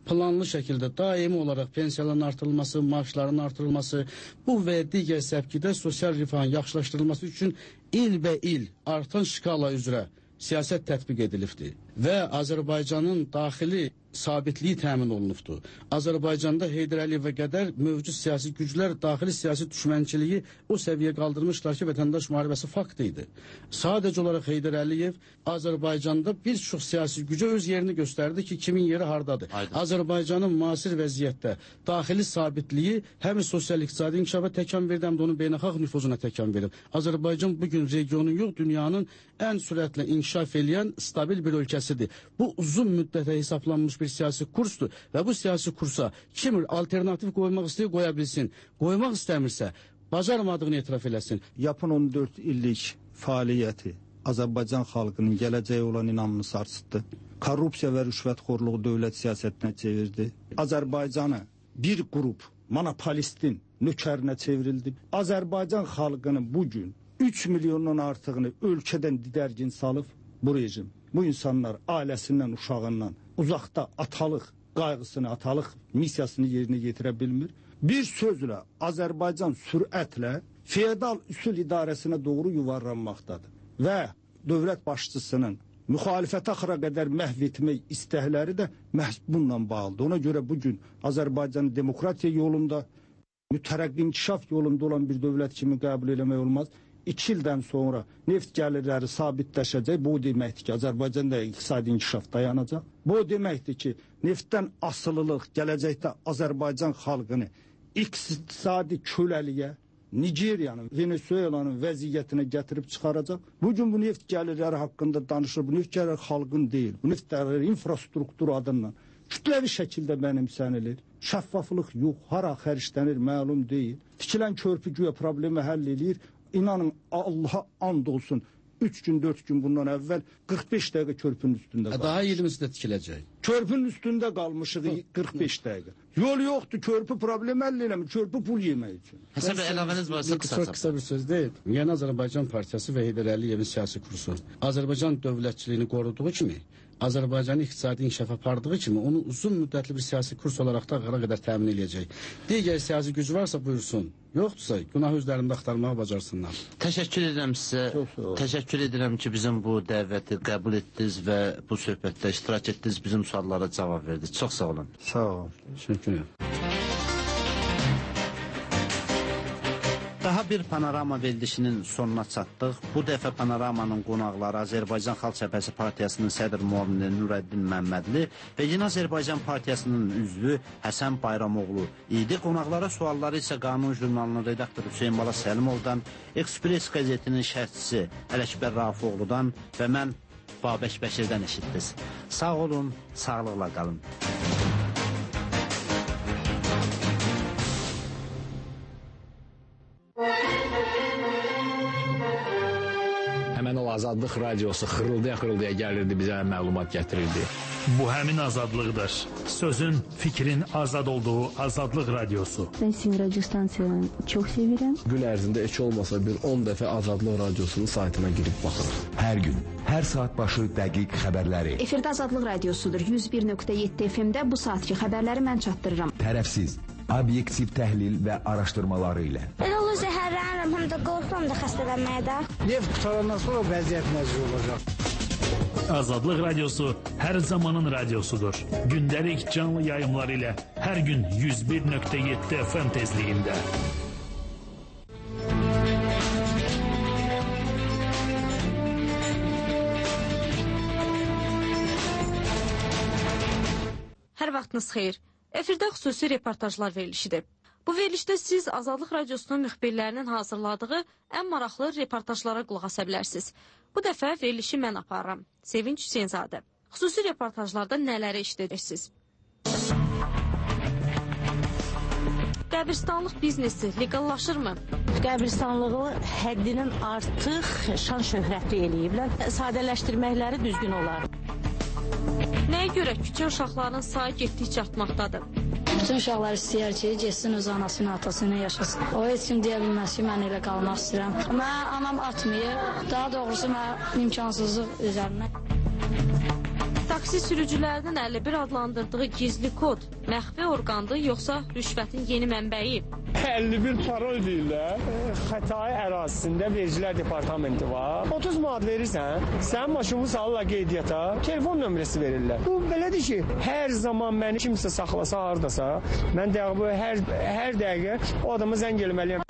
planlı şəkildə daimi olaraq pensiyaların artırılması, maaşların artırılması, bu və digər səbkidə sosial rifahın yaxşılaşdırılması üçün il artan skala üzrə siyasət tətbiq edilibdir və Azərbaycanın daxili sabitliyi təmin olunubdur. Azərbaycanda Heydər Əliyevə qədər mövcud siyasi güclər daxili siyasi düşmənçiliyi o səviyyə qaldırmışlar ki, vətəndaş müharibəsi fakt idi. Sadəcə olaraq Heydər Əliyev Azərbaycanda bir çox siyasi gücə öz yerini göstərdi ki, kimin yeri hardadır. Azərbaycanın müasir vəziyyətdə daxili sabitliyi həm sosial-iqtisadi inkişafa təkan verdi, həm də onun beynəlxalq nüfuzuna təkan verib. Azərbaycan bugün regionun yox, dünyanın ən sürətlə inkişaf edən stabil bir ölkəsidir. Bu uzun müddətə hesablanmış bir siyasi kursdur və bu siyasi kursa kim alternativ qoymaq istəyir, qoya bilsin. Qoymaq istəmirsə, bacarmadığını etiraf eləsin. Yapın 14 illik fəaliyyəti Azərbaycan xalqının gələcəyə olan inamını sarsıtdı. Korrupsiya və rüşvətxorluğu dövlət siyasətinə çevirdi. Azərbaycanı bir qrup monopolistin nökərinə çevrildi. Azərbaycan xalqının bugün 3 milyondan artığını ölkədən didərgin salıb bu rejim. Bu insanlar ailəsindən, uşağından uzaqda atalıq qayğısını, atalıq missiyasını yerinə yetirə bilmir. Bir sözlə Azərbaycan sürətlə feodal üsul idarəsinə doğru yuvarlanmaqdadır. Və dövlət başçısının müxalifət axıra qədər məhv etmək istəkləri də məhz bununla bağlıdır. Ona görə bugün Azərbaycanı demokratiya yolunda, mütərəqqi inkişaf yolunda olan bir dövlət kimi qəbul eləmək olmaz. 2 ildən sonra neft gəlirləri sabitləşəcək. Bu deməkdir ki, Azərbaycanda iqtisadi inkişaf dayanacaq. Bu deməkdir ki, neftdən asılılıq gələcəkdə Azərbaycan xalqını iqtisadi köləliyə, Nigeriyanın, Venezuelanın vəziyyətinə gətirib çıxaracaq. Bugün bu neft gəlirləri haqqında danışır. Bu neft gəlirləri xalqın deyil. Bu neft gəlirləri infrastruktur adından kütləvi şəkildə mənimsənilir. Şəffaflıq yox, hara xərclənir məlum deyil. Tikilən körpü güya problemi həll edir. İnanın Allaha and olsun 3 gün 4 gün bundan əvvəl 45 dəqiqə körpünün üstündə qalmışıq. Daha 20'si də tikiləcək. Körpünün üstündə qalmışıq 45 dəqiqə. Yol yoxdur, körpü problem həll eləmir, körpü pul yemək üçün. Həsən bəy, əlavəniz varsa Çox qısa bir söz deyil. Yeni Azərbaycan Partiyası və Heydər Əliyevin siyasi kursu Azərbaycan dövlətçiliyini qoruduğu kimi, Azərbaycanın iqtisadi inkişaf apardığı kimi onu uzun müddətli bir siyasi kurs olaraq da qara qədər təmin edəcək. Digər siyasi güc varsa buyursun. Yoxdursa günahı özlərində axtarmağı bacarsınlar. Təşəkkür edirəm sizə. Təşəkkür edirəm ki, bizim bu dəvəti qəbul etdiniz və bu söhbətdə iştirak etdiniz, bizim suallara cavab verdiniz. Çox sağ olun. Sağ olun. Təşəkkür ederim. Daha bir panorama verilişinin sonuna çatdıq. Bu dəfə panoramanın qonaqları Azərbaycan Xalq Cəbhəsi Partiyasının sədr müavini Nurəddin Məmmədli və Yeni Azərbaycan Partiyasının üzvü Həsən Bayramoğlu idi. Qonaqlara sualları isə Qanun jurnalının redaktoru Hüseyin Bala Səlimovdan, Ekspres qəzetinin şərhçisi Ələkbər Rafiqoğludan və mən Babək Bəşirdən eşitdiniz. Sağ olun, sağlıqla qalın. Həmən o Azadlıq radiosu xırıldaya gəlirdi, bizə məlumat gətirirdi. Bu həmin azadlıqdır. Sözün, fikrin azad olduğu Azadlıq radiosu. Ben sizin radyo stansiyanı çok sevirəm. Gün ərzində heç olmasa bir 10 dəfə Azadlıq radiosunun saytına girib baxırıq. Hər gün, hər saat başı dəqiq xəbərləri. Efirdə Azadlıq radiosudur. 101.7 FM-də bu saatki xəbərləri mən çatdırıram. Tərəfsiz, obyektiv təhlil və araşdırmaları ilə. Ben onu zəhərlənirəm, həm də qorxuram da xəstələnməyə də. Neft qutarandan sonra vəziyyət nəzir olacaq. Azadlıq radiosu hər zamanın radiosudur. Gündəlik canlı yayımlar ilə hər gün 101.7 FM tezliyində. Hər vaxtınız xeyir. Efirdə xüsusi reportajlar verilişidir. Bu verilişdə siz Azadlıq radiosunun müxbirlərinin hazırladığı ən maraqlı reportajlara qulaq asa bilərsiniz. Bu dəfə verilişi mən aparıram. Sevinç Hüseynzadə. Xüsusi reportajlarda nələri eşidəcəksiniz? Qəbirstanlıq biznesi legallaşırmı? Qəbirstanlığı həddinin artıq şan şöhrətli eləyiblər. Sadələşdirməkləri düzgün olar. Nəyə görə küçə uşaqlarının sayı getdikcə artmaqdadır? Bütün uşaqlar istəyər ki, getsin öz anasını, atasını yaşasın. O heç kim deyə bilməz ki, mən elə qalmaq istəyirəm. Mən anam atmayır, daha doğrusu mən imkansızlıq üzərinə. Taksi sürücülərinin 51 adlandırdığı gizli kod məxfi orqandır, yoxsa rüşvətin yeni mənbəyi? 51 parol deyirlər. Xətai ərazisində vergilər departamenti var. 30 manat verirsən, sən maşını salırlar qeydiyyata, telefon nömrəsi verirlər. Bu belədir ki, hər zaman məni kimsə saxlasa hardasa, mən hər dəqiqə o adama zəng eləməliyəm.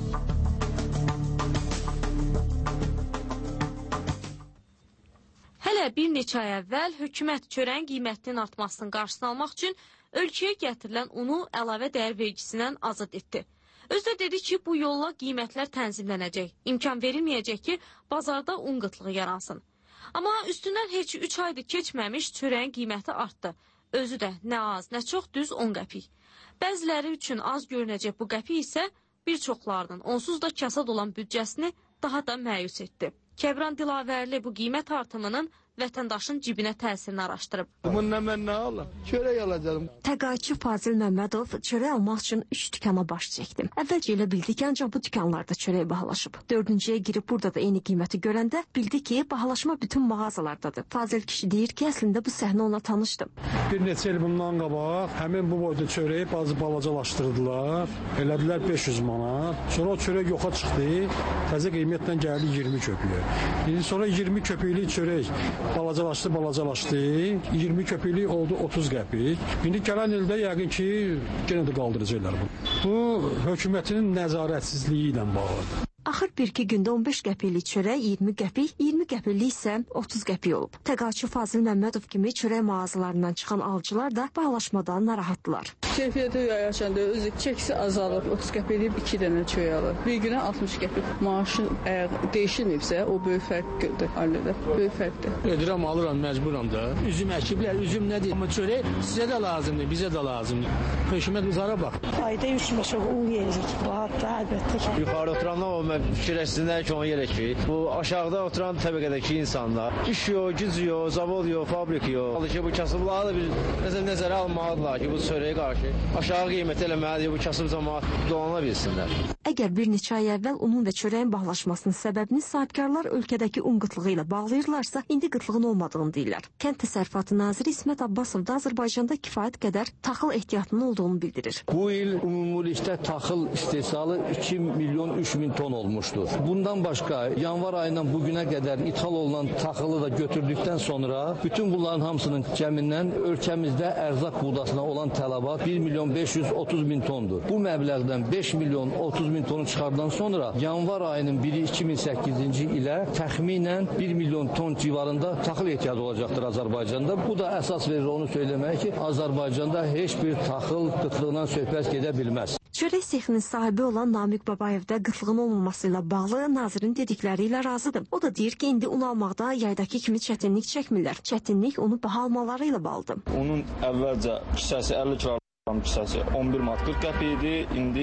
Hələ bir neçə ay əvvəl hökumət çörəyin qiymətinin artmasının qarşısını almaq üçün ölkəyə gətirilən unu əlavə dəyər vergisindən azad etdi. Özü də dedi ki, bu yolla qiymətlər tənzimlənəcək, imkan verilməyəcək ki, bazarda un qıtlığı yaransın. Amma üstündən heç 3 aydır keçməmiş çörəyin qiyməti artdı. Özü də nə az, nə çox düz 10 qəpik. Bəziləri üçün az görünəcək bu qəpik isə bir çoxlarının onsuz da kasad olan büdcəsini daha da məyus etdi. Kəbran Dilavərli bu qiymət artımının vətəndaşın cibinə təsirini araşdırıb. Bununla mən nə alım? Çörək alacağım. Təqaüdçü Fazil Məmmədov çörək almaq üçün 3 dükana baş çəkdi. Əvvəlcə elə bildi ki, ancaq bu dükanlarda çörək bahalaşıb. 4-cüyə girib burada da eyni qiyməti görəndə bildi ki, bahalaşma bütün mağazalardadır. Fazil kişi deyir ki, əslində bu səhnə ona tanışdı. Bir neçə il bundan qabaq həmin bu boyda çörəyi bazı balacalaşdırdılar. Elədilər 500 manat. Sonra o çörək yoxa çıxdı. Təzə qiymətlə gəldi 20 köpüyə. Sonra 20 köpüklük çörək balacalaşdı, 20 köpüklük oldu 30 qəpik. İndi gələn ildə yəqin ki, yenə də qaldıracaqlar bu. Bu, hökumətin nəzarətsizliyi ilə bağlıdır. Axır bir-iki gündə 15 qəpiklik çörək 20 qəpik, 20 qəpiklik isə 30 qəpik olub. Təqaüdçü Fazil Məmmədov kimi çörək mağazalarından çıxan alıcılar da bahalaşmadan narahatdılar. Keyfiyyəti yaşanda özü çəkisi azalıb, 30 qəpiklik 2 dənə çörək alır. Bir günə 60 qəpik. Maaşın əgər dəyişilməyibsə, o böyük fərqdir ailədə. Böyük fərqdir. Edirəm, alıram, məcburam da. Üzüm əkiblər, üzüm nədir? Amma çörək sizə də lazımdır, bizə də lazımdır. Hökumət bizara bax. Ayda 3 un yeririk. Bu hatta əlbəttə ki. Yuxarı oturanlar o fikirləşsinlər ki, onu yerək ki, bu aşağıda oturan təbəqədəki insanlar iş yox, güc yox, zavod yox, fabrik yox. Alır ki, bu kasıbları da bir nəzərə almalıdırlar ki, bu çörəyə qarşı aşağı qiymət eləməlidir, bu kasıb cəmaət dolana bilsinlər. Əgər bir neçə ay əvvəl unun və çörəyin bahalaşmasının səbəbini sahibkarlar ölkədəki un qıtlığı ilə bağlayırlarsa, indi qıtlığın olmadığını deyirlər. Kənd Təsərrüfatı naziri İsmət Abbasov da Azərbaycanda kifayət qədər taxıl ehtiyatının olduğunu bildirir. Bu il ümumilikdə taxıl istehsalı 2 milyon 3 min ton olmuşdur. Bundan başqa yanvar ayından bugünə qədər ithal olunan taxılı da götürdükdən sonra bütün bunların hamısının cəmindən ölkəmizdə ərzaq buğdasına olan tələbat 1 milyon 530 min tondur. Bu məbləğdən 5 milyon 30 min tonu çıxardan sonra yanvar ayının 1-i 2008-ci ilə təxminən 1 milyon ton civarında taxıl ehtiyacı olacaqdır Azərbaycanda. Bu da əsas verir onu söyləmək ki, Azərbaycanda heç bir taxıl qıtlığından söhbət gedə bilməz. Çörək sexinin sahibi olan Namiq Babayev də qıtlığın olmaması ilə bağlı nazirin dedikləri ilə razıdır. O da deyir ki, indi un almaqda yaydakı kimi çətinlik çəkmirlər. Çətinlik onu baha almaları ilə bağlıdır. Onun əvvəlcə kisəsi 50 kg kisəsi 11 manat 40 qəpik idi, indi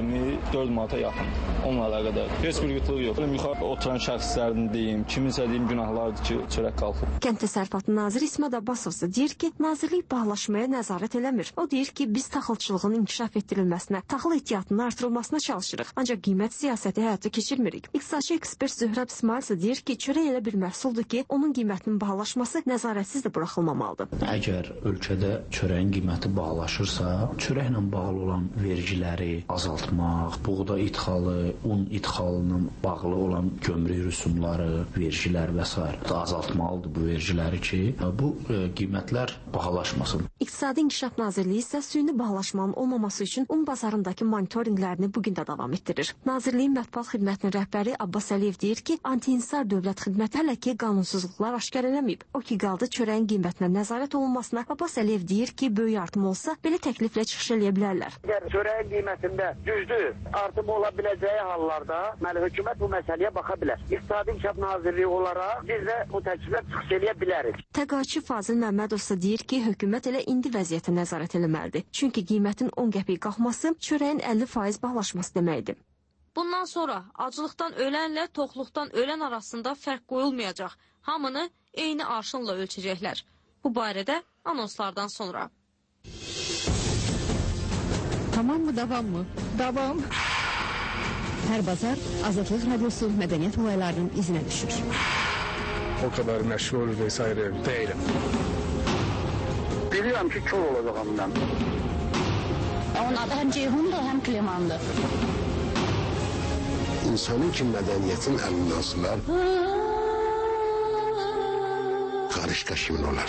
24 manata yaxın. Onunla əlaqədar heç bir qıtlıq yox. Yuxarı oturan şəxslərin deyim, kiminsə deyim günahlardır ki, çörək qalxıb. Kənd Təsərrüfatı naziri İsmət Abbasov deyir ki, nazirlik bahalaşmaya nəzarət eləmir. O deyir ki, biz taxılçılığın inkişaf etdirilməsinə, taxıl ehtiyatının artırılmasına çalışırıq. Ancaq qiymət siyasəti həyata keçirmirik. İqtisadçı ekspert Zöhrəb İsmail isə deyir ki, çörək elə bir məhsuldur ki, onun qiymətinin bahalaşması nəzarətsiz də buraxılmamalıdır. Əgər ölkədə çörəyin qiyməti bahalaşırsa, çörəklə bağlı olan vergiləri azaltmaq, buğda idxalı, un idxalına bağlı olan gömrük rüsumları, vergilər və s. azaltmalıdır bu vergiləri ki, bu qiymətlər bahalaşmasın. İqtisadi İnkişaf Nazirliyi isə süni bahalaşmanın olmaması üçün un bazarındakı monitorinqlərini bugün də davam etdirir. Nazirliyin mətbuat xidmətinin rəhbəri Abbas Əliyev deyir ki, anti-insar dövlət xidməti hələ ki qanunsuzluqlar aşkar eləməyib. O ki qaldı çörəyin qiymətinə nəzarət olunmasına. Abbas Əliyev deyir ki, böyük artım olsa belə təkliflə çıxış eləyə bilərlər. Əgər çörəyin qiymətində güclü artım ola biləcəyi hallarda, hökumət bu məsələyə baxa bilər. İqtisadi İnkişaf Nazirliyi olaraq biz də bu təkliflə çıxış eləyə bilərik. Təqaüdçü Fazil Məmmədov isə deyir ki, hökumət elə indi vəziyyətə nəzarət eləməlidir. Çünki qiymətin 10 qəpik qalxması çörəyin 50% bahalaşması deməkdir. Bundan sonra acılıqdan ölənlə toxluqdan ölən arasında fərq qoyulmayacaq. Hamını eyni arşınla ölçəcəklər. Bu barədə anonslardan sonra. Tamam mı, davam mı? Davam. Hər bazar Azadlıq Radyosu mədəniyyət olaylarının izinə düşür. O kadar məşğul vesaire değilim. Bilirəm ki, kör olacağam mən. Onun adı həm Ceyhundur, həm Klimandır. İnsanın ki mədəniyyətin əlindən sular, qarışqa kimin olar?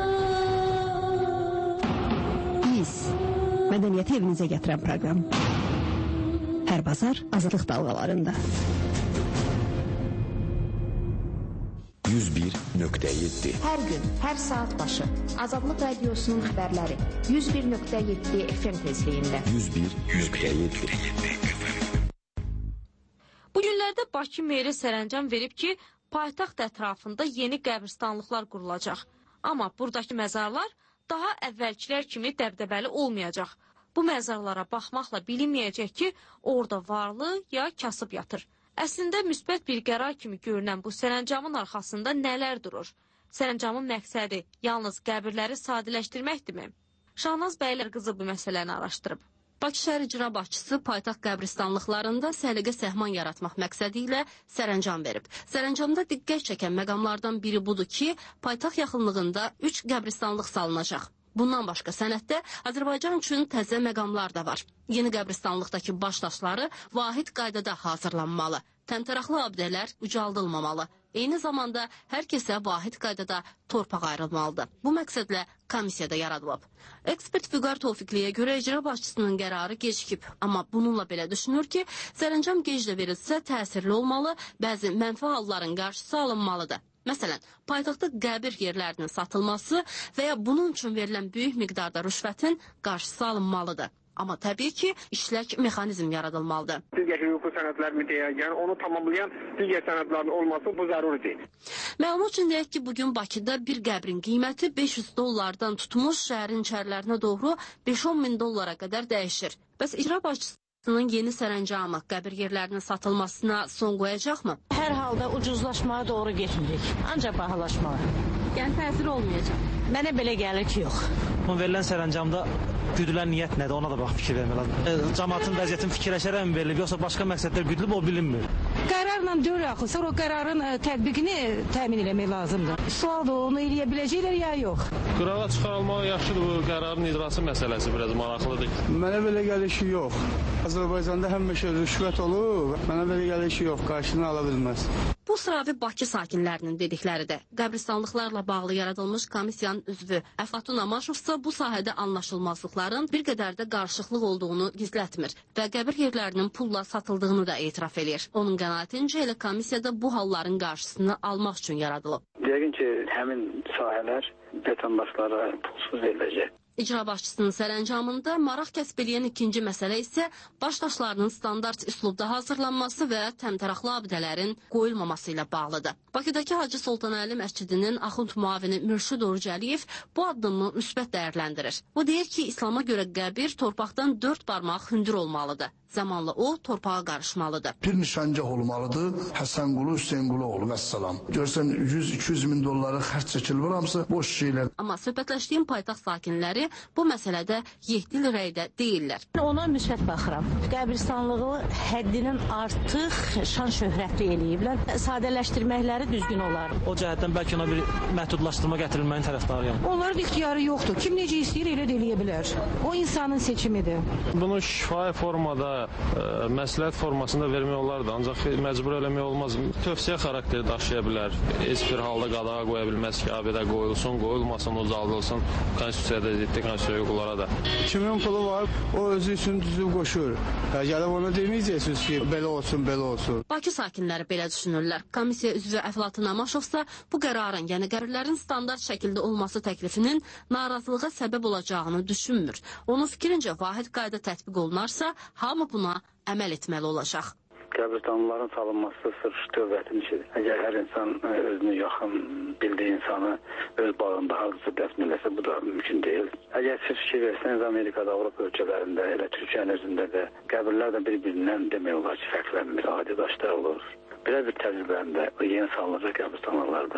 Biz, mədəniyyəti evinizə gətirən proqram. Hər bazar Azadlıq dalğalarında. 101.7 Hər gün, hər saat başı Azadlıq Radiosunun xəbərləri 101.7 FM tezliyində. 101.7 Bu günlərdə Bakı meri sərəncam verib ki, paytaxt ətrafında yeni qəbristanlıqlar qurulacaq. Amma buradakı məzarlar daha əvvəlkilər kimi dəbdəbəli olmayacaq. Bu məzarlara baxmaqla bilinməyəcək ki, orada varlı ya kasıb yatır. Əslində müsbət bir qərar kimi görünən bu sərəncamın arxasında nələr durur? Sərəncamın məqsədi yalnız qəbirləri sadələşdirməkdirmi? Şahnaz Bəylər qızı bu məsələni araşdırıb. Bakı şəhər icra başçısı paytaxt qəbristanlıqlarında səliqə səhman yaratmaq məqsədi ilə sərəncam verib. Sərəncamda diqqət çəkən məqamlardan biri budur ki, paytaxt yaxınlığında 3 qəbristanlıq salınacaq. Bundan başqa sənəddə Azərbaycan üçün təzə məqamlar da var. Yeni qəbristanlıqdakı baş daşları vahid qaydada hazırlanmalı. Təmtəraqlı abidələr ucaldılmamalı. Eyni zamanda hər kəsə vahid qaydada torpaq ayrılmalıdır. Bu məqsədlə komissiyada yaradılıb. Ekspert Füqar Tofiqliyə görə icra başçısının qərarı gecikib. Amma bununla belə düşünür ki, sərəncam geclə verilsə təsirli olmalı, bəzi mənfi halların qarşısı alınmalıdır. Məsələn, paytaxtda qəbir yerlərinin satılması və ya bunun üçün verilən böyük miqdarda rüşvətin qarşısı alınmalıdır. Amma təbii ki, işlək mexanizm yaradılmalıdır. Digər hüquqi sənədlərini deyərkən onu tamamlayan digər sənədlərin olması bu zəruridir. Məlumat üçün deyək ki, bugün Bakıda bir qəbrin qiyməti $500 tutmuş şəhərin içərilərinə doğru 5-10 min dollara qədər dəyişir. Bəs icra başçısının yeni sərəncamı qəbir yerlərinin satılmasına son qoyacaqmı? Hər halda ucuzlaşmaya doğru getmirik. Ancaq bahalaşmağa. Yəni təsir olmayacaq. Mənə belə gəlir ki, yox. Verilən sərəncamda güdülən niyyət nədir, ona da bax fikir vermək lazım. Cəmaatın vəziyyətini fikirləşərək mi verilib, yoxsa başqa məqsədlər güdülüb, o bilinmir. Qərarla deyil axı, sonra o qərarın tətbiqini təmin eləmək lazımdır. Sualdır, onu eləyə biləcəklər ya yox? Qırağa çıxarılmaq yaxşıdır, bu qərarın icrası məsələsi biraz maraqlıdır. Mənə belə gəlir ki, yox. Azərbaycanda həmişə rüşvət olur, mənə belə gəlir ki, yox, qarşını ala bilməz. Bu sıravi Bakı sakinlərinin dedikləridir. Qəbristanlıqlarla bağlı yaradılmış komissiyanın üzvü Əflatun Amaşovsa bu sahədə anlaşılmazlıqların bir qədər də qarışıqlıq olduğunu gizlətmir və qəbir yerlərinin pulla satıldığını da etiraf edir. Onun qənaətincə elə komissiyada bu halların qarşısını almaq üçün yaradılıb. Yəqin ki, həmin sahələr vətəndaşlara pulsuz veriləcək. İcra başçısının sərəncamında maraq kəsb edən ikinci məsələ isə baş daşlarının standart üslubda hazırlanması və təmtəraqlı abidələrin qoyulmaması ilə bağlıdır. Bakıdakı Hacı Sultanəli məscidinin axund müavini Mürşid Orucəliyev bu addımı müsbət dəyərləndirir. O deyir ki, İslama görə qəbir torpaqdan 4 barmaq hündür olmalıdır. Zamanla o torpağa qarışmalıdır. Bir nişancaq olmalıdır. Həsənqulu, Hüseynqulu oğlu vəssalam. Görsən 100-200 min dolları xərc çəkilmir, hamısı boş şeylər. Amma söhbətləşdiyim paytaxt sakinləri bu məsələdə yehdil rəydə deyirlər. Ona müsbət baxıram. Qəbristanlığı həddindən artıq şan şöhrətli eləyiblər. Sadələşdirməkləri düzgün olar. O cəhətdən bəlkə ona bir məhdudlaşdırma gətirilməyin tərəfdarıyam. Onların ixtiyarı yoxdur. Kim necə istəyir elə də eləyə bilər. O insanın seçimidir. Bunu şifahi formada, məsləhət formasında vermək olardı, ancaq məcbur eləmək olmaz. Tövsiyə xarakteri daşıya bilər. Heç bir halda qadağa qoya bilməz ki, abidə qoyulsun, qoyulmasın, ucaldılsın. Konstitusiyada ziddi, konstitusiya hüquqlara da. Kimin pulu var, o özü üçün düzüb qoşur. Gəlib onu deməyəcəksiniz ki, belə olsun, belə olsun. Bakı sakinləri belə düşünürlər. Komissiya üzvü Əflatun Amaşovsa bu qərarın, yəni qəbirlərin standart şəkildə olması təklifinin narazılığa səbəb olacağını düşünmür. Onun fikrincə vahid qayda tətbiq olunarsa, hamı buna əməl etməli olacaq. Qəbristanlıların salınması sırf dövlətin işidir. Əgər hər insan özünü yaxın bildiyi insanı öz bağında hardasa dəfn eləsə, bu da mümkün deyil. Əgər siz fikir versəniz, Amerikada, Avropa ölkələrində, elə Türkiyənin özündə də qəbirlər də bir-birindən demək olar ki, fərqlənmir, adi daşlar olur. Belə bir təcrübəndə yeni salınacaq qəbristanlıqlarda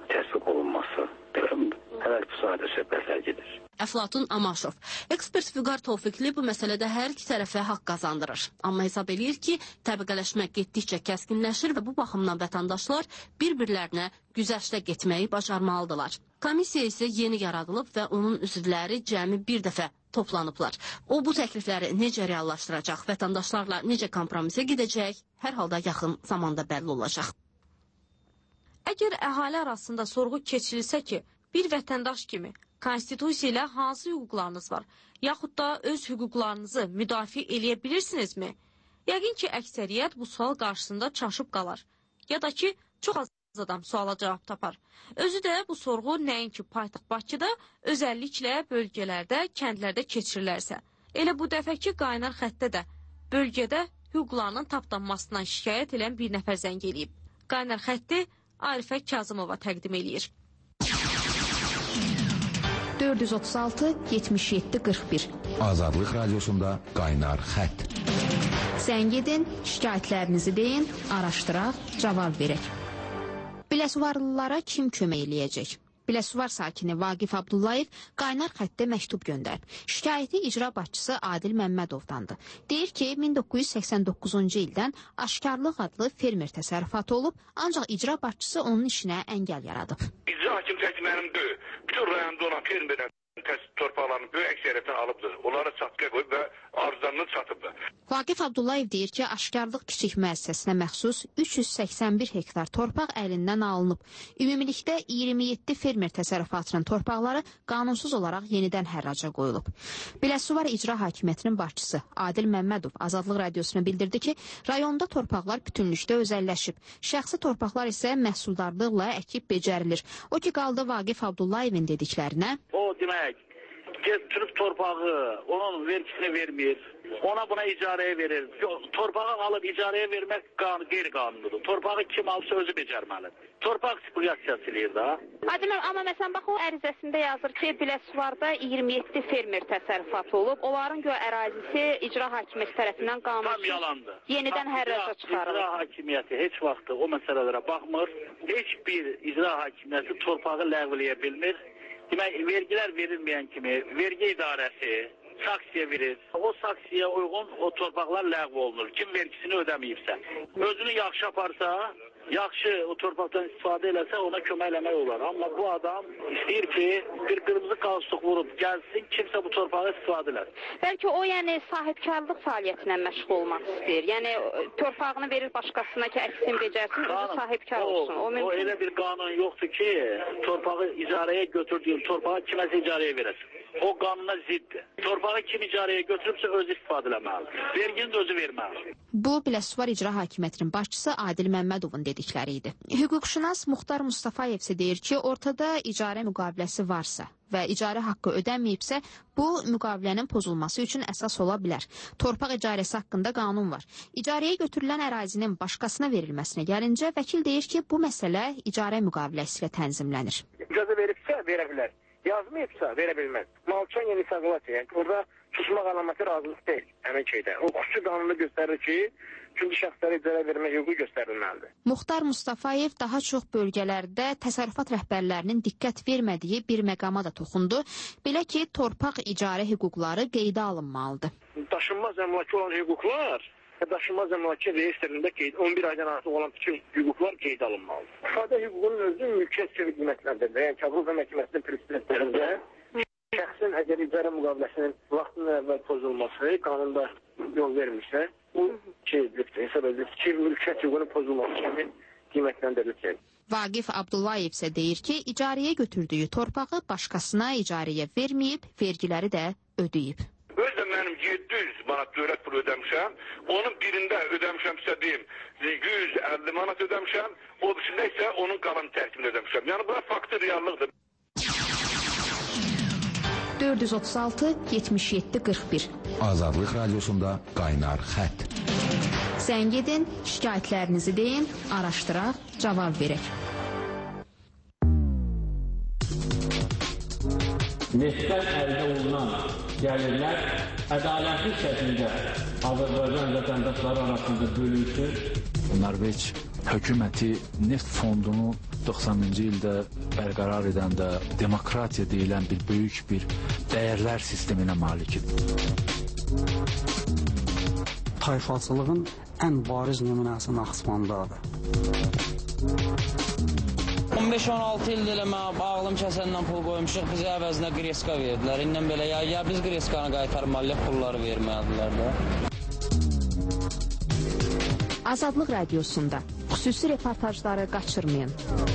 təsbiq olunması. Hələ bu sayədə söhbətlər gedir. Əflatun Amaşov. Ekspert Vüqar Tofiqli bu məsələdə hər iki tərəfə haqq qazandırır. Amma hesab eləyir ki, təbəqələşmə getdikcə kəskinləşir və bu baxımdan vətəndaşlar bir-birlərinə güzəştə getməyi bacarmalıdırlar. Komissiya isə yeni yaradılıb və onun üzvləri cəmi bir dəfə toplanıblar. O bu təklifləri necə reallaşdıracaq, vətəndaşlarla necə kompromisə gedəcək, hər halda yaxın zamanda bəlli olacaq. Əgər əhali arasında sorğu keçirilsə ki, bir vətəndaş kimi konstitusiya ilə hansı hüquqlarınız var, yaxud da öz hüquqlarınızı müdafiə eləyə bilirsinizmi? Yəqin ki, əksəriyyət bu sual qarşısında çaşıb qalar. Ya da ki, çox az adam suala cavab tapar. Özü də bu sorğu nəinki paytaxt Bakıda, özəlliklə bölgələrdə, kəndlərdə keçirilərsə. Elə bu dəfəki qaynar xəttdə də bölgədə hüquqlarının tapdanmasından şikayət edən bir nəfər zəng eləyib. Qaynar xətti Arifə Kazımova təqdim eləyir. 436 77 41 Azadlıq Radiosunda Qaynar Xətt. Zəng edin, şikayətlərinizi deyin, araşdıraq, cavab verək. Biləsuvarlılara kim kömək eləyəcək? Biləsuvar sakini Vaqif Abdullayev qaynar xəttə məktub göndərib. Şikayəti icra başçısı Adil Məmmədovdandır. Deyir ki, 1989-cu ildən Aşkarlıq adlı fermer təsərrüfatı olub, ancaq icra başçısı onun işinə əngəl yaradıb. İcra hakim tək mənim deyil. Bütün rayonda olan fermerdən torpaqlarını böyük əksəriyyətini alıbdır. Onlara çatqa qoyub və arzularını çatıbdır. Vaqif Abdullayev deyir ki, Aşkarlıq kiçik müəssisəsinə məxsus 381 hektar torpaq əlindən alınıb. Ümumilikdə 27 fermer təsərrüfatının torpaqları qanunsuz olaraq yenidən hərraca qoyulub. Biləsuvar İcra Hakimiyyətinin başçısı Adil Məmmədov Azadlıq Radiosuna bildirdi ki, rayonda torpaqlar bütünlükdə özəlləşib. Şəxsi torpaqlar isə məhsuldarlıqla əkib becərilir. O ki, qaldı Vaqif Abdullayevin dediklərinə. O demək, getirib torpağı, onun vergisini vermir, ona buna icarəyə verir. Torpağı alıb icarəyə vermək qeyri-qanunludur. Torpağı kim alsa özü becərməlidir. Torpaq spekulyasiyası eləyir da. Ademəm, amma məsələn, bax o ərizəsində yazır ki, Biləsuvarda 27 fermer təsərrüfatı olub. Onların ərazisi icra hakimiyyəti tərəfindən qanunsuz. Tam yalandır. Yenidən hərraca çıxarılır. İcra hakimiyyəti heç vaxt o məsələlərə baxmır. Heç bir icra hakimiyyəti torpağı ləğv eləyə bilmir. Demək, vergilər verilməyən kimi vergi idarəsi saksiya verir. O saksiyaya uyğun o torpaqlar ləğv olunur. Kim vergisini ödəməyibsə. Özünü yaxşı aparsa, yaxşı o torpaqdan istifadə eləsə ona kömək eləmək olar. Amma bu adam istəyir ki, bir qırmızı qalstuk vurub gəlsin, kimsə bu torpağı istifadə elər. Bəlkə o, yəni, sahibkarlıq fəaliyyətinə məşğul olmaq istəyir. Yəni, torpağını verir başqasına ki, əksin becərsin, özü sahibkar olsun. O elə bir qanun yoxdur ki, torpağı icarəyə götürdüyün torpağı kiməsə icarəyə verəsin. O qanuna ziddir. Torpağı kim icarəyə götürübsə özü istifadə eləməlidir. Vergini də özü verməlidir. Bu, Biləsuvar İcra Hakimiyyətinin başçısı Adil Məmmədovun dedikləri idi. Hüquqşünas Muxtar Mustafayev isə deyir ki, ortada icarə müqaviləsi varsa və icarə haqqı ödənməyibsə, bu müqavilənin pozulması üçün əsas ola bilər. Torpaq icarəsi haqqında qanun var. İcarəyə götürülən ərazinin başqasına verilməsinə gəlincə, vəkil deyir ki, bu məsələ icarə müqaviləsi ilə tənzimlənir. İcazə veribsə, verə bilər. Yazmayıbsa, verə bilməz. Malçan yeni sağlaması, yəni orada susmaq əlaməti razılıq deyil həmin şeydə. O xüsusi qanunda göstərir ki, çünki şəxslərə icarə vermə hüququ göstərilməlidir. Muxtar Mustafayev daha çox bölgələrdə təsərrüfat rəhbərlərinin diqqət vermədiyi bir məqama da toxundu. Belə ki, torpaq icarə hüquqları qeydə alınmalıdır. Daşınmaz əmlakı olan hüquqlar daşınmaz əmlakı reyestrində 11 aydan artıq olan bütün hüquqlar qeydə alınmalıdır. İfadə hüququnun özü mülkiyyət qiymətləndirilir. Yəni Kəbul Məhkəməsinin prinsiplərində şəxsin əgər icarə müqaviləsinin vaxtından əvvəl pozulması qanunda yol vermişsə, bu hesab edilir ki, mülkiyyət hüququnun pozulması kimi qiymətləndirilir. Vaqif Abdullayev isə deyir ki, icarəyə götürdüyü torpağı başqasına icarəyə verməyib, vergiləri də ödəyib. Özdə mənim 700 manat dövlət pulu ödəmişəm, onun birində ödəmişəmsə deyim 150 manat ödəmişəm, o birində isə onun qalan tərkibini ödəmişəm. Yəni buna faktı reallıqdır. 436 77 41 Azadlıq Radiosunda Qaynar Xətt. Zəng edin, şikayətlərinizi deyin, araşdıraq, cavab verək. Neftdən əldə olunan gəlirlər ədalətli şəkildə Azərbaycan vətəndaşları arasında bölünsün. Norveç hökuməti neft fondunu 90-cı ildə bərqərar edəndə demokratiya deyilən bir böyük bir dəyərlər sisteminə malikdir. Tayfaçılığın ən bariz nümunəsi Naxçıvandadır. 15-16 ildir elə mən ağlım kəsəndən pul qoymuşuq, bizə əvəzinə qreska verdilər. İndən belə ya biz qreskanı qaytarmalıyıq, pulları verməlilər də. Azadlıq Radiosunda xüsusi reportajları qaçırmayın.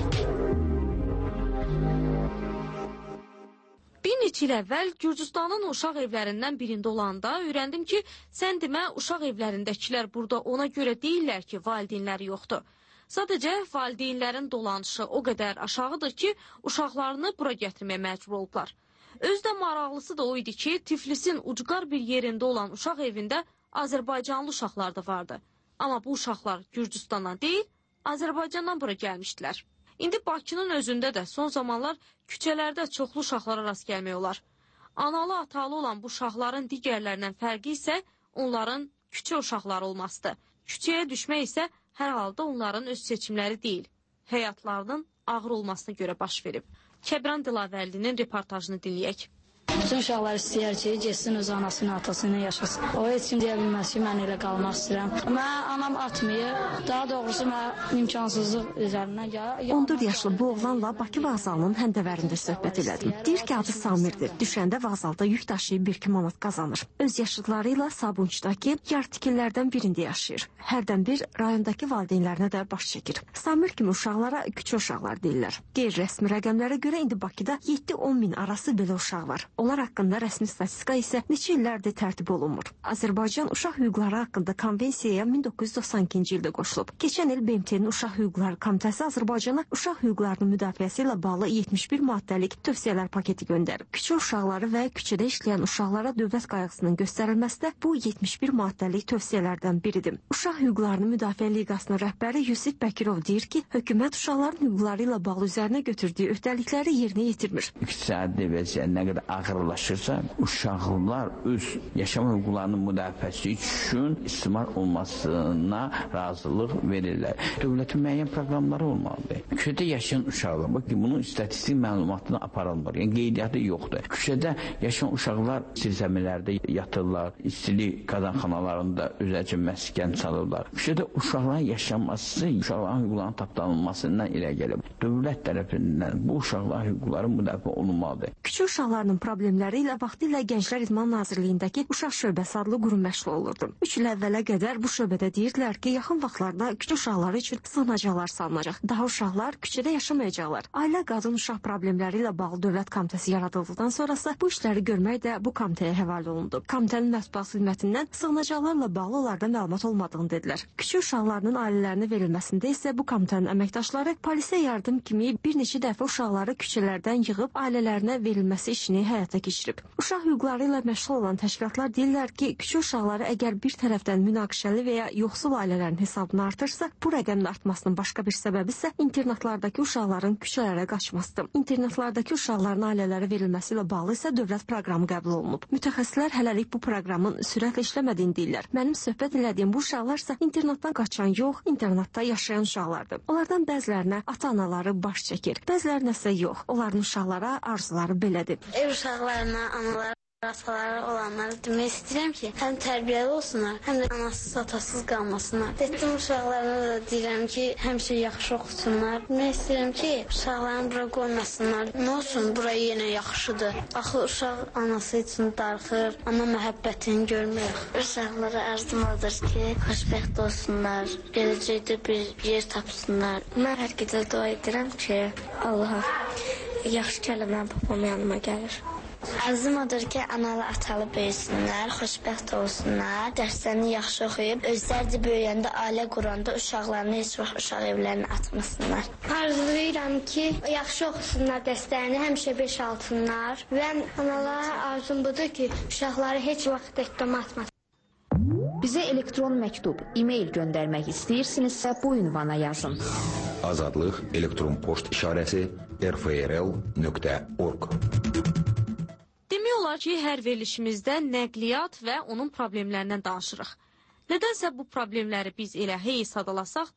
Bir neçə il əvvəl Gürcüstanın uşaq evlərindən birində olanda öyrəndim ki, sən demə uşaq evlərindəkilər burada ona görə deyirlər ki, valideynləri yoxdur. Sadəcə valideynlərin dolanışı o qədər aşağıdır ki, uşaqlarını bura gətirməyə məcbur olublar. Özdə maraqlısı da o idi ki, Tiflisin ucqar bir yerində olan uşaq evində Azərbaycanlı uşaqlar da vardı. Amma bu uşaqlar Gürcüstandan deyil, Azərbaycandan bura gəlmişdilər. İndi Bakının özündə də son zamanlar küçələrdə çoxlu uşaqlara rast gəlmək olar. Analı, atalı olan bu uşaqların digərlərindən fərqi isə onların küçə uşaqları olmasıdır. Küçəyə düşmək isə hər halda onların öz seçimləri deyil, həyatlarının ağır olmasına görə baş verib. Kəbran Dilavəllinin reportajını dinləyək. Bütün uşaqlar istəyər ki, getsin öz anasını, atasını yaşasın. O heç kim deyə bilməz ki, mən elə qalmaq istəyirəm. Mən anam atmayır, daha doğrusu mən imkansızlıq üzərindən gəlir. 14 yaşlı bu oğlanla Bakı vağzalının həndəvərində söhbət elədim. Deyir ki, adı Samirdir. Düşəndə vağzalda yük daşıyıb 1-2 manat qazanır. Öz yaşıdları ilə Sabunçdakı yartikillərdən birində yaşayır. Hərdən bir rayondakı valideynlərinə də baş çəkir. Samir kimi uşaqlara küçə uşaqlar deyirlər. Qeyri-rəsmi rəqəmlərə görə indi Bakıda 7-10 min arası belə uşaq var. Onlar haqqında rəsmi statistika isə neçə illərdir tərtib olunmur. Azərbaycan uşaq hüquqları haqqında konvensiyaya 1992-ci ildə qoşulub. Keçən il BMT-nin Uşaq Hüquqları Komitəsi Azərbaycana uşaq hüquqlarının müdafiəsi ilə bağlı 71 maddəlik tövsiyələr paketi göndərib. Küçə uşaqları və küçədə işləyən uşaqlara dövlət qayğısının göstərilməsi də bu 71 maddəlik tövsiyələrdən biridir. Uşaq hüquqlarını müdafiə liqasının rəhbəri Yusif Bəkirov deyir ki, hökumət uşaqların hüquqları ilə bağlı üzərinə götürdüyü öhdəlikləri yerinə yetirmir. İqtisadi vəziyyət nə qədər ağırlaşırsa, uşaqlar öz yaşam hüquqlarının müdafiəsi üçün istismar olmasına razılıq verirlər. Dövlətin müəyyən proqramları olmalıdır. Küçədə yaşayan uşaqlar, bakın bunun statistik məlumatını aparılmır. Yəni qeydiyyatı yoxdur. Küçədə yaşayan uşaqlar zirzəmilərdə yatırlar, istilik qazanxanalarında özəci məskən çalırlar. Küçədə uşaqların yaşaması, uşaqların hüquqlarının tapdanılmasından irə gəlib. Dövlət tərəfindən bu uşaqların hüquqları müdafiə olunmalıdır. Küçə uşaqlarının problemləri ilə vaxtilə Gənclər İdman Nazirliyindəki Uşaq Şöbəsi adlı qurum məşğul olurdu. 3 il əvvələ qədər bu şöbədə deyirdilər ki, yaxın vaxtlarda küçə uşaqları üçün sığınacaqlar salınacaq. Daha uşaqlar küçədə yaşamayacaqlar. Ailə qadın uşaq problemləri ilə bağlı dövlət komitəsi yaradıldıqdan sonrası bu işləri görmək də bu komitəyə həvalə olundu. Komitənin mətbuat xidmətindən sığınacaqlarla bağlı onlarda məlumat olmadığını dedilər. Küçə uşaqlarının ailələrinə verilməsində isə bu komitənin əməkdaşları polisə yardım kimi bir neçə dəfə uşaqları küçələrdən yığıb ailələrinə verilməsi işini həyata keçirib. Uşaq hüquqları ilə məşğul olan təşkilatlar deyirlər ki, küçə uşaqları əgər bir tərəfdən münaqişəli və ya yoxsul ailələrin hesabını artırsa, bu rəqəmin artmasının başqa bir səbəbi isə internatlardakı uşaqların küçələrə qaçmasıdır. İnternatlardakı uşaqların ailələrə verilməsi ilə bağlı isə dövlət proqramı qəbul olunub. Mütəxəssislər hələlik bu proqramın sürətlə işləmədiyini deyirlər. Mənim söhbət elədiyim bu uşaqlar isə internatdan qaçan yox, internatda yaşayan uşaqlardır. Onlardan bəzilərinə ata-anaları baş çəkir, bəzilərinə isə yox. Onların uşaqlara arzuları belədir. Ev uşaqlarına analar ataları olanlara demək istəyirəm ki, həm tərbiyəli olsunlar, həm də anasız, atasız qalmasınlar. Dedim uşaqlarına da deyirəm ki, həmişə yaxşı oxusunlar. Demək istəyirəm ki, uşaqlarını bura qoymasınlar. Nə olsun, bura yenə yaxşıdır. Axı uşaq anası üçün darıxır, ana məhəbbətini görmür. Uşaqlara arzum odur ki, xoşbəxt olsunlar, gələcəkdə bir yer tapsınlar. Mən hər gecə dua edirəm ki, Allaha yaxşı kəlmə babam yanıma gəlir. Arzum odur ki, analı atalı böyüsünlər, xoşbəxt olsunlar, dərslərini yaxşı oxuyub, özləri də böyüyəndə, ailə quranda uşaqlarını heç vaxt uşaq evlərini atmasınlar. Arzulayıram ki, yaxşı oxusunlar dərslərini, həmişə 5 alsınlar və analara arzum budur ki, uşaqları heç vaxt dəktəm atmasın. Bizə elektron məktub, e-mail göndərmək istəyirsinizsə bu ünvana yazın. Azadlıq elektron poçt işarəsi rfrl.org. Demək olar ki, hər verilişimizdə nəqliyyat və onun problemlərindən danışırıq. Nədənsə bu problemləri biz elə hey sadalasaq da,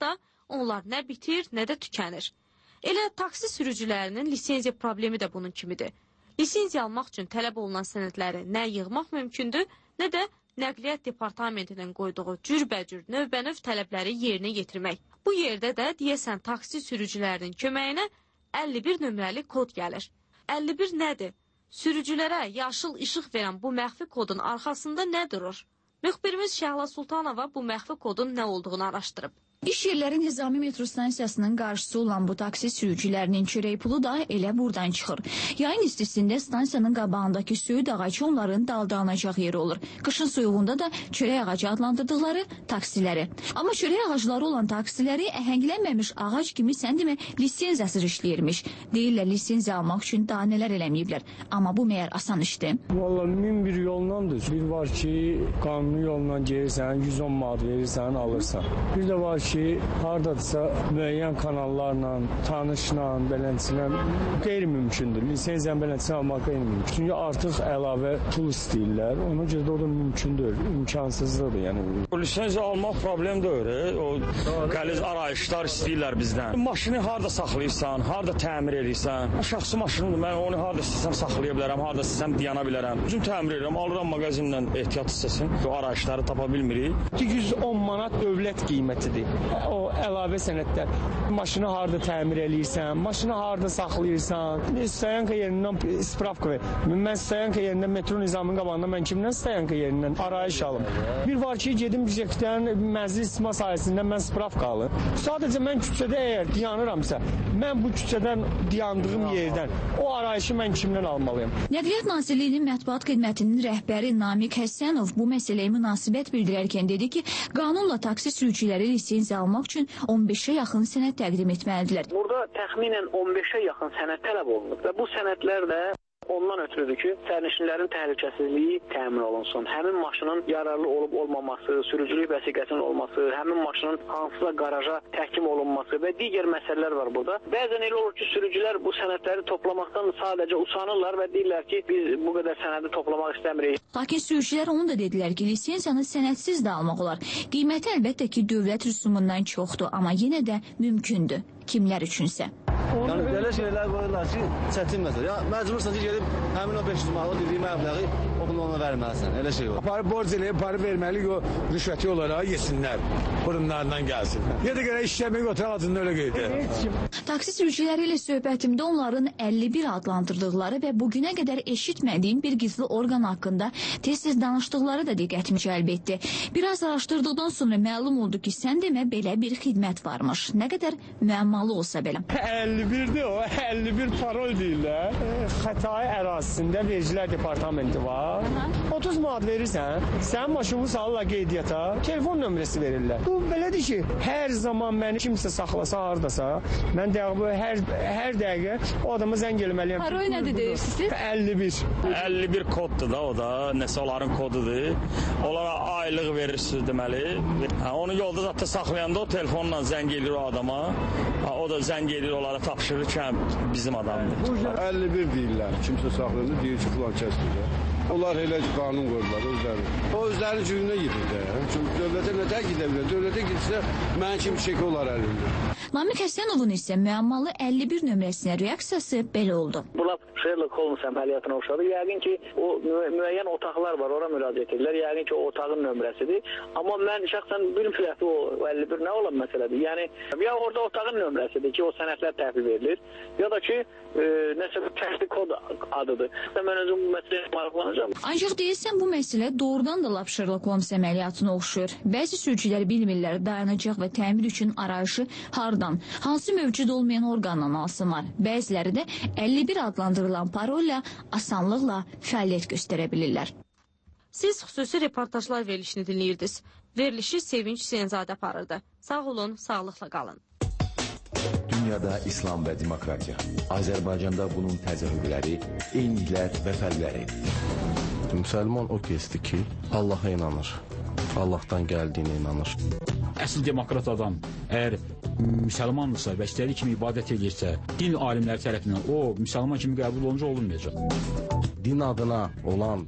onlar nə bitir, nə də tükənir. Elə taksi sürücülərinin lisenziya problemi də bunun kimidir. Lisenziya almaq üçün tələb olunan sənədləri nə yığmaq mümkündür, nə də Nəqliyyat Departamentinin qoyduğu cürbəcür növbənöv tələbləri yerinə yetirmək. Bu yerdə də deyəsən taksi sürücülərinin köməyinə 51 nömrəli kod gəlir. 51 nədir? Sürücülərə yaşıl işıq verən bu məxfi kodun arxasında nə durur? Müxbirimiz Şəhla Sultanova bu məxfi kodun nə olduğunu araşdırıb. İş yerləri Nizami metro stansiyasının qarşısı olan bu taksi sürücülərinin çörək pulu da elə buradan çıxır. Yayın istisində stansiyanın qabağındakı söyüd ağacı onların daldalınacaq yeri olur. Qışın soyuğunda da çörək ağacı adlandırdıqları taksiləri. Amma çörək ağacları olan taksiləri əhənglənməmiş ağac kimi səndimi lisenziyasız işləyirmiş. Deyirlər lisenziya almaq üçün daha nələr eləməyiblər. Amma bu məyər asan işdir. Vallahi min bir yollandır. Bir var ki, qanuni yolla gelirsən, 110 manat verirsən, alırsan. Bir də var ki, haradadırsa müəyyən kanallarla, tanışla, beləncələ qeyri-mümkündür. Lisenziyanın beləncəsini almaq qeyri-mümkün. Çünki artıq əlavə pul istəyirlər. Ona görə də o da mümkündür, imkansızlıqdır. Yəni. Lisenziya almaq problem deyil. O qəliz arayışlar istəyirlər bizdən. Maşını harada saxlayırsan, harada təmir edirsən. Şəxsi maşınımdır, mən onu harada istəsəm saxlaya bilərəm, harada istəsəm dayana bilərəm. Özüm təmir edirəm, alıram mağazinlə ehtiyat hissəsini. O arayışları tapa bilmirik. 110 manat dövlət qiymətidir. O əlavə sənədlər. Maşını harada təmir eləyirsən, maşını harada saxlayırsan, stayanka yerindən spravka ver. Mən stayanka yerindən metro Nizaminin qabağında mən kimdən stayanka yerindən arayış alım? Bir var ki, gedim bizəkdən mənzil istismar sahəsindən mən spravka alım. Sadəcə mən küçədə əgər dayanıramsa, mən bu küçədən dayandığım yerdən o arayışı mən kimdən almalıyım? Nəqliyyat Nazirliyinin mətbuat xidmətinin rəhbəri Namiq Həsənov bu məsələyə münasibət bildirərkən dedi ki, qanunla taksi sürücüləri lisenziya almaq üçün 15-ə yaxın sənəd təqdim etməlidirlər. Burada təxminən 15-ə yaxın sənəd tələb olunur və bu sənədlər də ondan ötürüdür ki, sərnişinlərin təhlükəsizliyi təmin olunsun. Həmin maşının yararlı olub-olmaması, sürücülük vəsiqəsinin olması, həmin maşının hansısa qaraja təhkim olunması və digər məsələlər var burada. Bəzən elə olur ki, sürücülər bu sənədləri toplamaqdan sadəcə usanırlar və deyirlər ki, biz bu qədər sənədi toplamaq istəmirik. Lakin sürücülər onu da dedilər ki, lisenziyanı sənədsiz də almaq olar. Qiyməti əlbəttə ki, dövlət rüsumundan çoxdur, amma yenə də mümkündür. Kimlər üçünsə. Yəni belə şeylər qoyurlar ki, çətin məsələ. Ya məcbursan ki, gedib həmin o 500 manat dediyi məbləği ona verməlisən. Elə şey var. Para borc eləyib, para verməli o rüşvəti olaraq yesinlər. Burunlarından gəlsin. Ya da görə işləmək oturaq adında elə qeydə. Taksi sürücüləri ilə söhbətimdə onların 51 adlandırdıqları və bugünə qədər eşitmədiyim bir gizli orqan haqqında tez-tez danışdıqları da diqqətimi cəlb etdi. Biraz araşdırdıqdan sonra məlum oldu ki, sən demə belə bir xidmət varmış. Nə qədər müəmmalı olsa belə. 51'dir o, 51 parol deyirlər. Xətai ərazisində Vergilər Departamenti var. 30 manat verirsən, sən maşını salırlar qeydiyyata, telefon nömrəsi verirlər. Bu belədir ki, hər zaman məni kimsə saxlasa hardasa, mən hər dəqiqə o adama zəng eləməliyəm. Parol nədir deyirsiniz? 51. 51 koddur da o da, nəsə onların kodudur. Onlara aylıq verirsiniz deməli. Onu yolda zaten saxlayanda o telefonla zəng edir o adama. O da zəng edir onlara tapşırır ki, bizim adamdır. 51 deyirlər. Kimsə saxlayanda deyir ki, filan kəsdir. Onlar elə qanun qoyurlar özləri. O özlərinin cürünə gedir də. Çünki dövlətə nə tək gedə bilər? Dövlətə gitsə mənim kimi çeki olar əlində. Namiq Həsənovun isə müəmmalı 51 nömrəsinə reaksiyası belə oldu. Bunlar Sherlock Holmes əməliyyatına oxşadı. Yəqin ki, o müəyyən otaqlar var, ora müraciət edirlər. Yəqin ki, o otağın nömrəsidir. Amma mən şəxsən bilmirəm ki, o 51 nə olan məsələdir. Yəni, ya orada otağın nömrəsidir ki, o sənədlər təhvil verilir, ya da ki, nəsə bir kəşfi kod adıdır. Mən özüm bu məsələyə maraqlanacağam. Ancaq deyilsən, bu məsələ doğrudan da lap Sherlock Holmes əməliyyatına oxşuyur. Bəzi sürücülər bilmirlər dayanacaq və təmir üçün arayışı hardan, hansı mövcud olmayan orqandan alsınlar. Bəziləri də 51 adlandırılan parolla asanlıqla fəaliyyət göstərə bilirlər. Siz xüsusi reportajlar verilişini dinləyirdiniz. Verilişi Sevinç Hüseynzadə aparırdı. Sağ olun, sağlıqla qalın. Dünyada İslam və demokratiya. Azərbaycanda bunun təzahürləri, eyniliklər və fərqləri. Müsəlman o kəsdir ki, Allaha inanır. Allahdan gəldiyinə inanır. Əsl demokrat adam əgər müsəlmandırsa və istədiyi kimi ibadət edirsə, din alimləri tərəfindən o müsəlman kimi qəbul olunca olunmayacaq. Din adına olan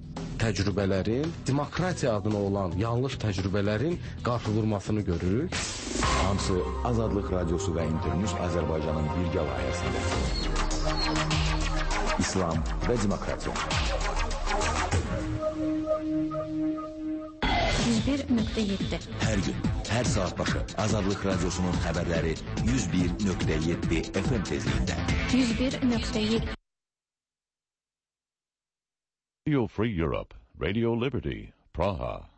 təcrübələrin, demokratiya adına olan yanlış təcrübələrin qarşı vurmasını görürük. Hamısı Azadlıq Radyosu və Internews Azərbaycanın birgə layihəsində. İslam və demokratiya. 101.7 Hər gün, hər saat başı Azadlıq Radyosu'nun xəbərləri 101.7 FM tezliyində. 101.7 Radio Free Europe, Radio Liberty, Praha.